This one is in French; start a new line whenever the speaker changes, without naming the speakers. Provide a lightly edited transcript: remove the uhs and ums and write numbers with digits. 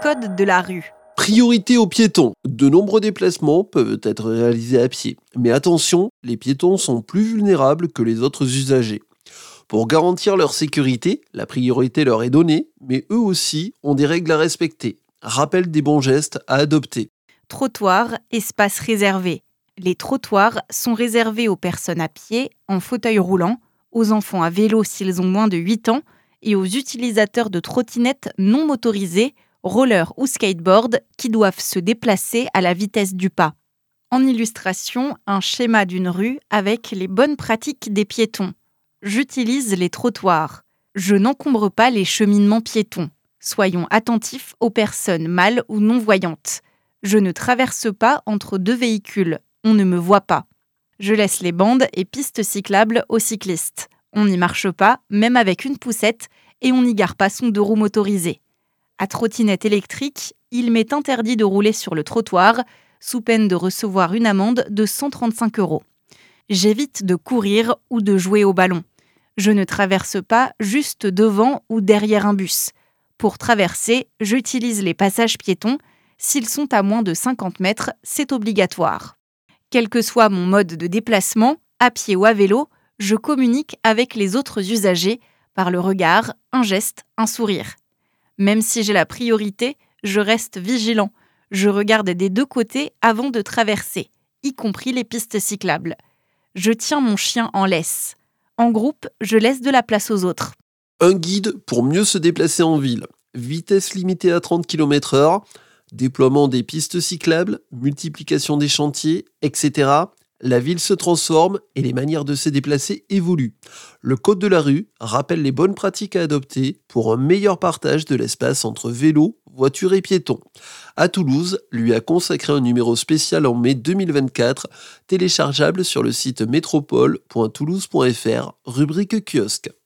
code de la rue.
Priorité aux piétons. De nombreux déplacements peuvent être réalisés à pied. Mais attention, les piétons sont plus vulnérables que les autres usagers. Pour garantir leur sécurité, la priorité leur est donnée, mais eux aussi ont des règles à respecter. Rappel des bons gestes à adopter.
Trottoir, espace réservé. Les trottoirs sont réservés aux personnes à pied, en fauteuil roulant, aux enfants à vélo s'ils ont moins de 8 ans et aux utilisateurs de trottinettes non motorisées, roller ou skateboard qui doivent se déplacer à la vitesse du pas. En illustration, un schéma d'une rue avec les bonnes pratiques des piétons. J'utilise les trottoirs. Je n'encombre pas les cheminements piétons. Soyons attentifs aux personnes mâles ou non-voyantes. Je ne traverse pas entre deux véhicules. On ne me voit pas. Je laisse les bandes et pistes cyclables aux cyclistes. On n'y marche pas, même avec une poussette, et on n'y gare pas son 2 roues motorisé. À trottinette électrique, il m'est interdit de rouler sur le trottoir, sous peine de recevoir une amende de 135 €. J'évite de courir ou de jouer au ballon. Je ne traverse pas juste devant ou derrière un bus. Pour traverser, j'utilise les passages piétons. S'ils sont à moins de 50 mètres, c'est obligatoire. Quel que soit mon mode de déplacement, à pied ou à vélo, je communique avec les autres usagers par le regard, un geste, un sourire. Même si j'ai la priorité, je reste vigilant. Je regarde des 2 côtés avant de traverser, y compris les pistes cyclables. Je tiens mon chien en laisse. En groupe, je laisse de la place aux autres.
Un guide pour mieux se déplacer en ville. Vitesse limitée à 30 km/h, déploiement des pistes cyclables, multiplication des chantiers, etc. La ville se transforme et les manières de se déplacer évoluent. Le code de la rue rappelle les bonnes pratiques à adopter pour un meilleur partage de l'espace entre vélos, voitures et piétons. À Toulouse, lui a consacré un numéro spécial en mai 2024, téléchargeable sur le site métropole.toulouse.fr, rubrique kiosque.